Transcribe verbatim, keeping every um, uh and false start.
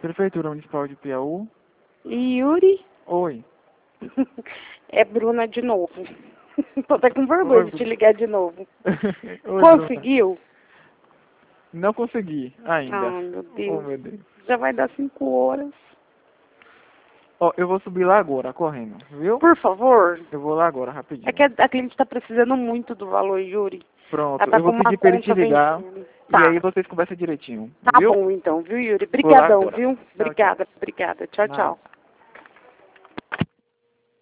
Prefeitura Municipal de Piauí. Yuri? Oi. É Bruna de novo. Tô até com vergonha Oi, de te ligar de novo. Oi, Conseguiu? Bruna. Não consegui ainda. Ai, meu Oh, Deus. meu Deus. Já vai dar cinco horas. Ó, eu vou subir lá agora, correndo, viu? Por favor. Eu vou lá agora, rapidinho. É que a, a cliente tá precisando muito do valor, Yuri. Pronto, Ela tá eu com vou uma pedir pra ele te conta ligar. vencendo. E Tá. aí vocês conversam direitinho, Tá viu? bom então, viu, Yuri? Vou lá Brigadão, agora. viu? Tchau, tchau. Obrigada, obrigada. Tchau, Nada. tchau.